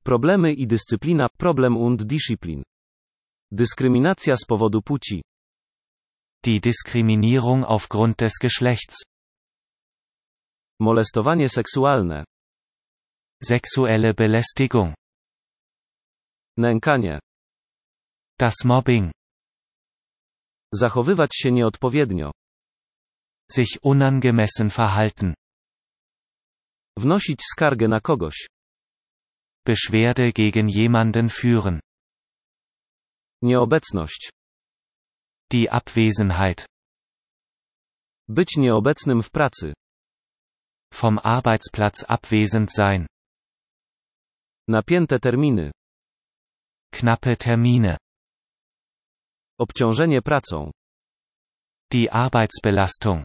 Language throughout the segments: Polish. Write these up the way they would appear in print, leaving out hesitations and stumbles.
Problemy i dyscyplina, Problem und Disziplin. Dyskryminacja z powodu płci. Die Diskriminierung aufgrund des Geschlechts. Molestowanie seksualne. Sexuelle Belästigung. Nękanie. Das Mobbing. Zachowywać się nieodpowiednio. Sich unangemessen verhalten. Wnosić skargę na kogoś. Beschwerde gegen jemanden führen. Nieobecność. Die Abwesenheit. Być nieobecnym w pracy. Vom Arbeitsplatz abwesend sein. Napięte terminy. Knappe Termine. Obciążenie pracą. Die Arbeitsbelastung.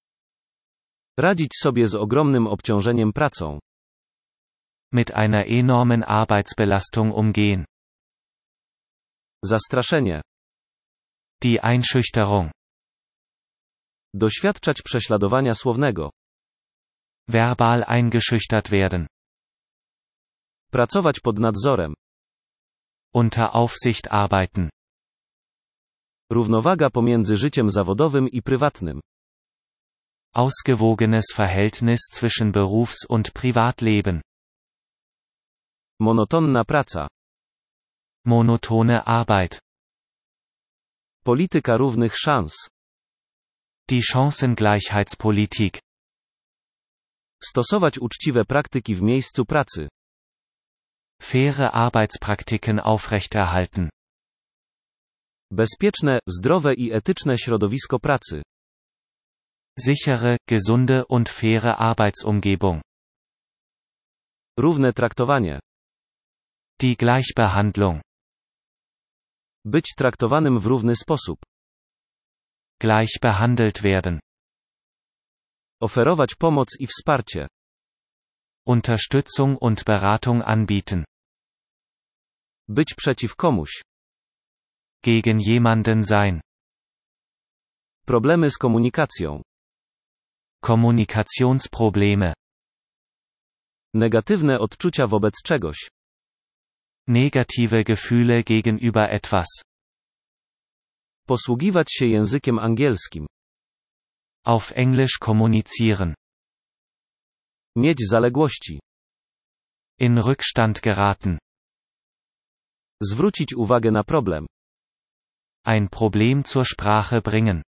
Radzić sobie z ogromnym obciążeniem pracą. Mit einer enormen Arbeitsbelastung umgehen. Zastraszenie. Die Einschüchterung. Doświadczać prześladowania słownego. Verbal eingeschüchtert werden. Pracować pod nadzorem. Unter Aufsicht arbeiten. Równowaga pomiędzy życiem zawodowym i prywatnym. Ausgewogenes Verhältnis zwischen Berufs- und Privatleben. Monotonna praca. Monotone Arbeit. Polityka równych szans. Die Chancengleichheitspolitik. Stosować uczciwe praktyki w miejscu pracy. Faire Arbeitspraktiken aufrechterhalten. Bezpieczne, zdrowe i etyczne środowisko pracy. Sichere, gesunde und faire Arbeitsumgebung. Równe traktowanie. Die Gleichbehandlung. Być traktowanym w równy sposób. Gleich behandelt werden. Oferować pomoc i wsparcie. Unterstützung und Beratung anbieten. Być przeciw komuś. Gegen jemanden sein. Problemy z komunikacją. Kommunikationsprobleme. Negatywne odczucia wobec czegoś. Negative Gefühle gegenüber etwas. Posługiwać się językiem angielskim. Auf Englisch kommunizieren. Mieć zaległości. In Rückstand geraten. Zwrócić uwagę na problem. Ein Problem zur Sprache bringen.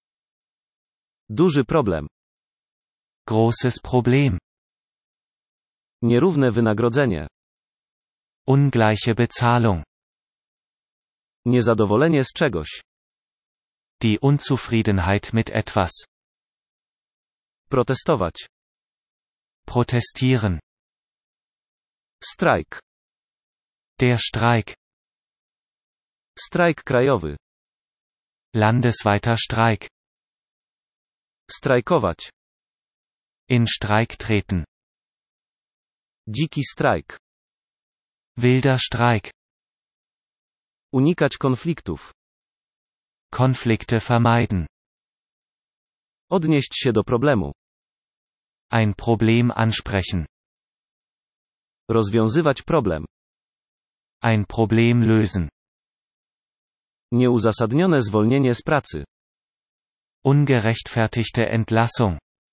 Duży problem. Großes Problem. Nierówne wynagrodzenie. Ungleiche Bezahlung. Niezadowolenie z czegoś. Die Unzufriedenheit mit etwas. Protestować. Protestieren. Strajk. Der Streik. Strajk krajowy. Landesweiter Streik. Strajkować. In Streik treten. Dziki strajk. Wilder Streik. Unikać konfliktów. Konflikte vermeiden. Odnieść się do problemu. Ein Problem ansprechen. Rozwiązywać problem. Ein Problem lösen. Nieuzasadnione zwolnienie z pracy. Ungerechtfertigte Entlassung.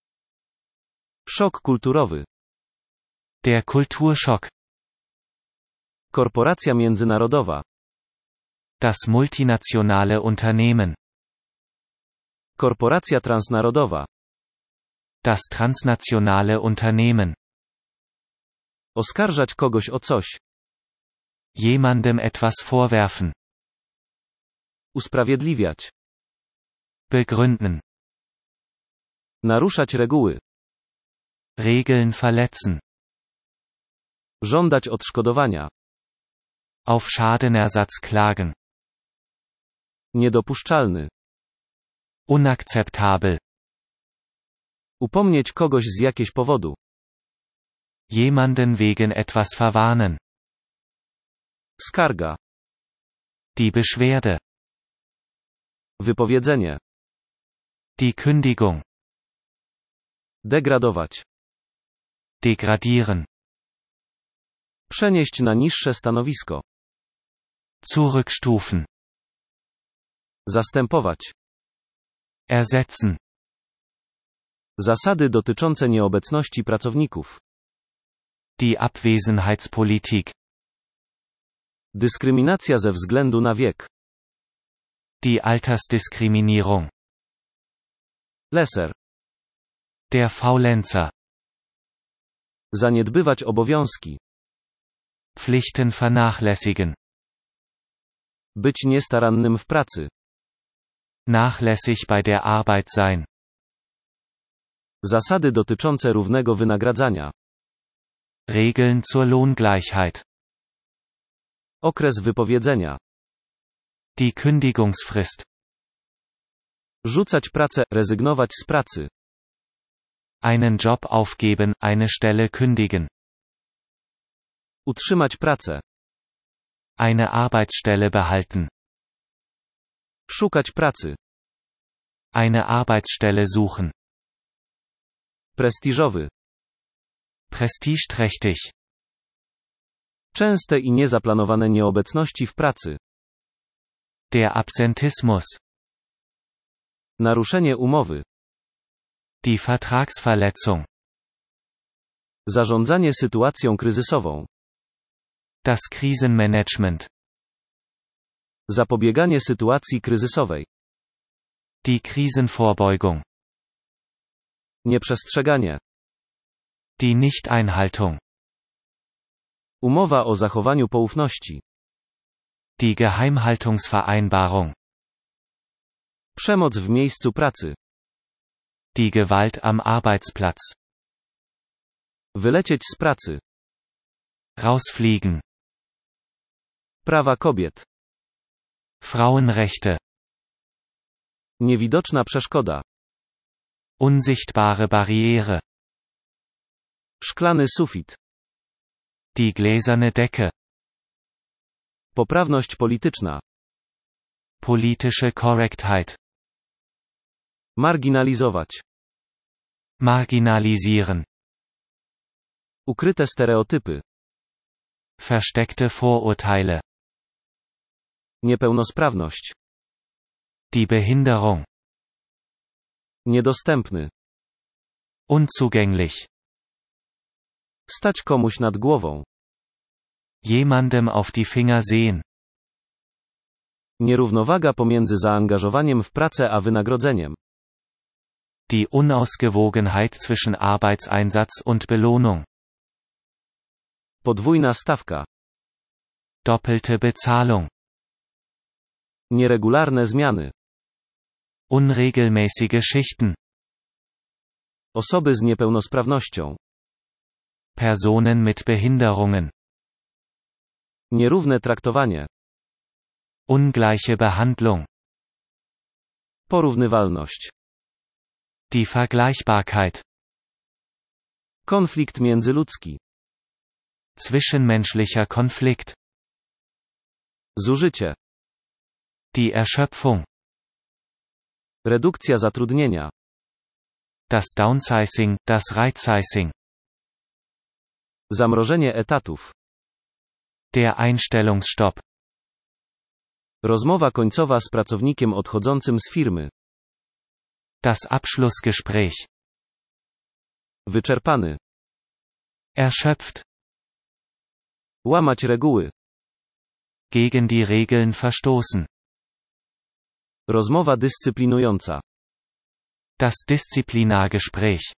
Szok kulturowy. Der Kulturschock. Korporacja międzynarodowa. Das multinationale Unternehmen. Korporacja transnarodowa. Das transnationale Unternehmen. Oskarżać kogoś o coś. Jemandem etwas vorwerfen. Usprawiedliwiać. Begründen. Naruszać reguły. Regeln verletzen. Żądać odszkodowania. Auf Schadenersatz klagen. Niedopuszczalny. Unakzeptabel. Upomnieć kogoś z jakiegoś powodu. Jemanden wegen etwas verwarnen. Skarga. Die Beschwerde. Wypowiedzenie. Die Kündigung. Degradować. Degradieren. Przenieść na niższe stanowisko. Zurückstufen. Zastępować. Ersetzen. Zasady dotyczące nieobecności pracowników. Die Abwesenheitspolitik. Dyskryminacja ze względu na wiek. Die Altersdiskriminierung. Leser. Der Faulenzer. Zaniedbywać obowiązki. Pflichten vernachlässigen. Być niestarannym w pracy. Nachlässig bei der Arbeit sein. Zasady dotyczące równego wynagradzania. Regeln zur Lohngleichheit. Okres wypowiedzenia. Die Kündigungsfrist. Rzucać pracę, rezygnować z pracy. Einen Job aufgeben, eine Stelle kündigen. Utrzymać pracę. Eine Arbeitsstelle behalten. Szukać pracy. Eine Arbeitsstelle suchen. Prestiżowy. Prestigeträchtig. Częste i niezaplanowane nieobecności w pracy. Der Absentismus. Naruszenie umowy. Die Vertragsverletzung. Zarządzanie sytuacją kryzysową. Das Krisenmanagement. Zapobieganie sytuacji kryzysowej. Die Krisenvorbeugung. Nieprzestrzeganie. Die Nichteinhaltung. Umowa o zachowaniu poufności. Die Geheimhaltungsvereinbarung. Przemoc w miejscu pracy. Die Gewalt am Arbeitsplatz. Wylecieć z pracy. Rausfliegen. Prawa kobiet. Frauenrechte. Niewidoczna przeszkoda. Unsichtbare Barriere. Szklany sufit. Die gläserne Decke. Poprawność polityczna. Politische Korrektheit. Marginalizować. Marginalisieren. Ukryte stereotypy. Versteckte Vorurteile. Niepełnosprawność. Die Behinderung. Niedostępny. Unzugänglich. Stać komuś nad głową. Jemandem auf die Finger sehen. Nierównowaga pomiędzy zaangażowaniem w pracę a wynagrodzeniem. Die Unausgewogenheit zwischen Arbeitseinsatz und Belohnung. Podwójna stawka. Doppelte Bezahlung. Nieregularne zmiany. Unregelmäßige Schichten. Osoby z niepełnosprawnością. Personen mit Behinderungen. Nierówne traktowanie. Ungleiche Behandlung. Porównywalność. Die Vergleichbarkeit. Konflikt międzyludzki. Zwischenmenschlicher Konflikt. Zużycie. Die Erschöpfung. Redukcja zatrudnienia. Das Downsizing, das Rightsizing. Zamrożenie etatów. Der Einstellungsstopp. Rozmowa końcowa z pracownikiem odchodzącym z firmy. Das Abschlussgespräch. Wyczerpany. Erschöpft. Łamać reguły. Gegen die Regeln verstoßen. Rozmowa dyscyplinująca. Das Disziplinargespräch.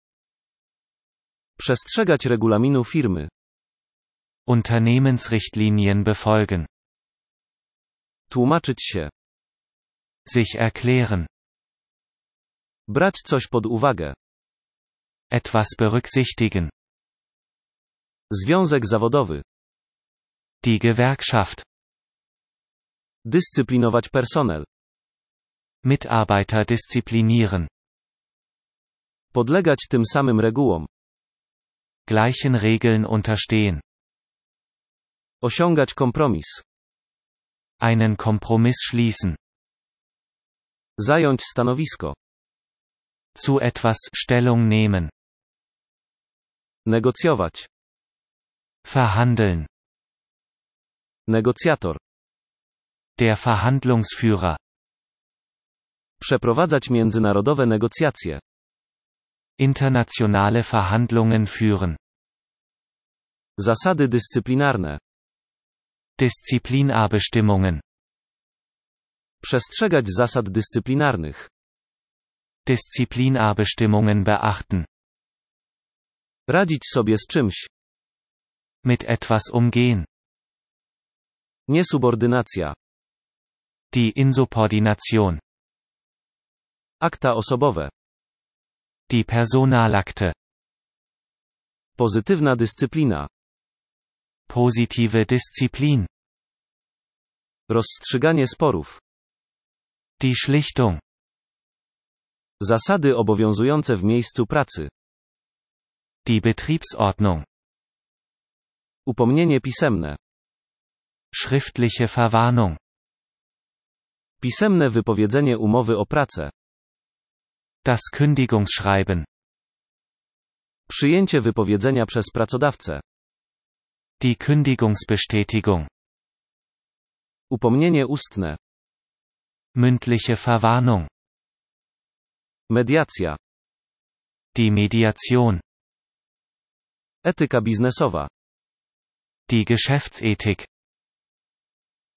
Przestrzegać regulaminu firmy. Unternehmensrichtlinien befolgen. Tłumaczyć się. Sich erklären. Brać coś pod uwagę. Etwas berücksichtigen. Związek zawodowy. Die Gewerkschaft. Dyscyplinować personel. Mitarbeiter disziplinieren. Podlegać tym samym regułom. Gleichen Regeln unterstehen. Osiągać kompromis. Einen Kompromiss schließen. Zająć stanowisko. Zu etwas Stellung nehmen. Negocjować. Verhandeln. Negocjator. Der Verhandlungsführer. Przeprowadzać międzynarodowe negocjacje. Internationale Verhandlungen führen. Zasady dyscyplinarne. Disziplinarbestimmungen. Przestrzegać zasad dyscyplinarnych. Disziplinarbestimmungen beachten. Radzić sobie z czymś. Mit etwas umgehen. Niesubordynacja. Die Insubordination. Akta osobowe. Die Personalakte. Pozytywna dyscyplina. Positive Disziplin. Rozstrzyganie sporów. Die Schlichtung. Zasady obowiązujące w miejscu pracy. Die Betriebsordnung. Upomnienie pisemne. Schriftliche Verwarnung. Pisemne wypowiedzenie umowy o pracę. Das Kündigungsschreiben. Przyjęcie wypowiedzenia przez pracodawcę. Die Kündigungsbestätigung. Upomnienie ustne. Mündliche Verwarnung. Mediacja. Die Mediation. Etyka biznesowa. Die Geschäftsethik.